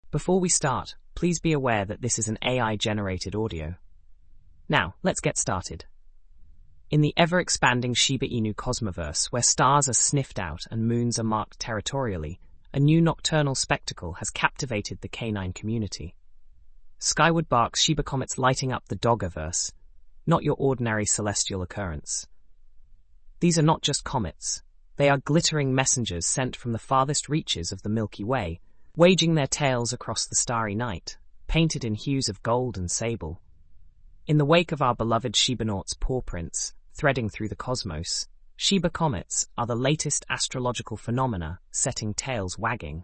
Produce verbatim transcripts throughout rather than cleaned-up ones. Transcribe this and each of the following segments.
Before we start, please be aware that this is an A I-generated audio. Now, let's get started. In the ever-expanding Shiba Inu cosmoverse, where stars are sniffed out and moons are marked territorially, a new nocturnal spectacle has captivated the canine community. Skyward barks Shiba comets lighting up the Doggerverse, not your ordinary celestial occurrence. These are not just comets. They are glittering messengers sent from the farthest reaches of the Milky Way, waging their tails across the starry night, painted in hues of gold and sable. In the wake of our beloved Shibanauts' paw prints, threading through the cosmos, Shiba comets are the latest astrological phenomena setting tails wagging.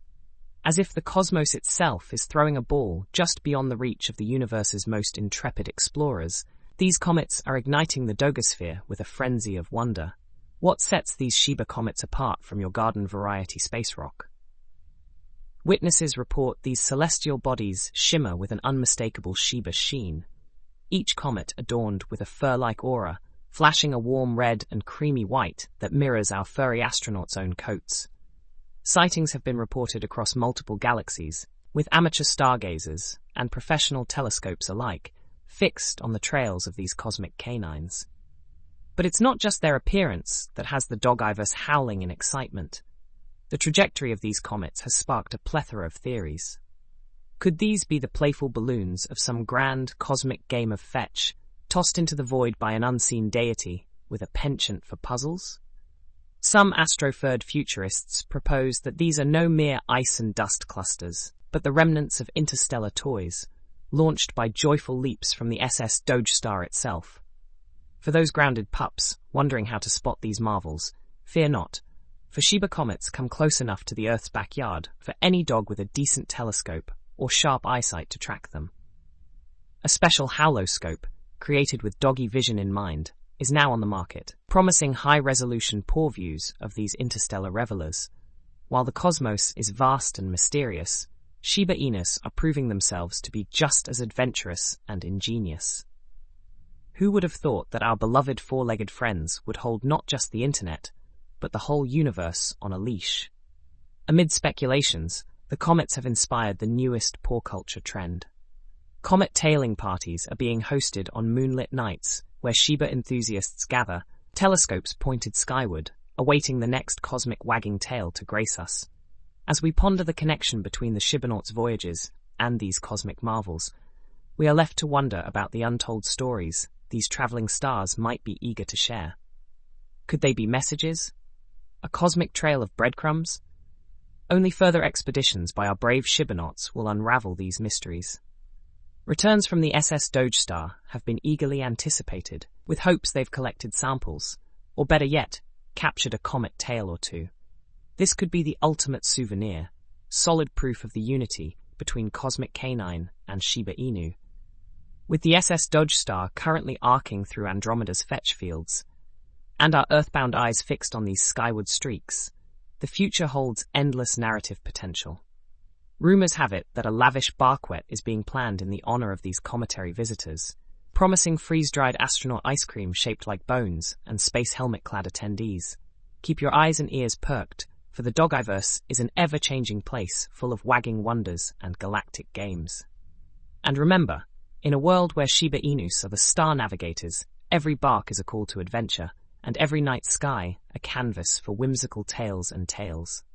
As if the cosmos itself is throwing a ball just beyond the reach of the universe's most intrepid explorers, these comets are igniting the Dogosphere with a frenzy of wonder. What sets these Shiba comets apart from your garden variety space rock? Witnesses report these celestial bodies shimmer with an unmistakable Shiba sheen, each comet adorned with a fur-like aura, flashing a warm red and creamy white that mirrors our furry astronauts' own coats. Sightings have been reported across multiple galaxies, with amateur stargazers and professional telescopes alike fixed on the trails of these cosmic canines. But it's not just their appearance that has the Doggiverse howling in excitement. The trajectory of these comets has sparked a plethora of theories. Could these be the playful balloons of some grand cosmic game of fetch, tossed into the void by an unseen deity with a penchant for puzzles? Some astro-furred futurists propose that these are no mere ice and dust clusters, but the remnants of interstellar toys, launched by joyful leaps from the S S Dogestar itself. For those grounded pups wondering how to spot these marvels, fear not, for Shiba comets come close enough to the Earth's backyard for any dog with a decent telescope or sharp eyesight to track them. A special howloscope, created with doggy vision in mind, is now on the market, promising high-resolution paw views of these interstellar revelers. While the cosmos is vast and mysterious, Shiba Inus are proving themselves to be just as adventurous and ingenious. Who would have thought that our beloved four-legged friends would hold not just the internet, but the whole universe on a leash? Amid speculations, the comets have inspired the newest paw culture trend. Comet tailing parties are being hosted on moonlit nights where Shiba enthusiasts gather, telescopes pointed skyward, awaiting the next cosmic wagging tail to grace us. As we ponder the connection between the Shibanauts' voyages and these cosmic marvels, we are left to wonder about the untold stories these traveling stars might be eager to share. Could they be messages? A cosmic trail of breadcrumbs? Only further expeditions by our brave Shibanauts will unravel these mysteries. Returns from the S S Dogestar have been eagerly anticipated, with hopes they've collected samples, or better yet, captured a comet tail or two. This could be the ultimate souvenir, solid proof of the unity between Cosmic Canine and Shiba Inu. With the S S Dogestar currently arcing through Andromeda's fetch fields, and our earthbound eyes fixed on these skyward streaks, the future holds endless narrative potential. Rumors have it that a lavish banquet is being planned in the honor of these cometary visitors, promising freeze-dried astronaut ice cream shaped like bones and space helmet-clad attendees. Keep your eyes and ears perked, for the Doggiverse is an ever-changing place full of wagging wonders and galactic games. And remember, in a world where Shiba Inus are the star navigators, every bark is a call to adventure, and every night sky a canvas for whimsical tales and tales.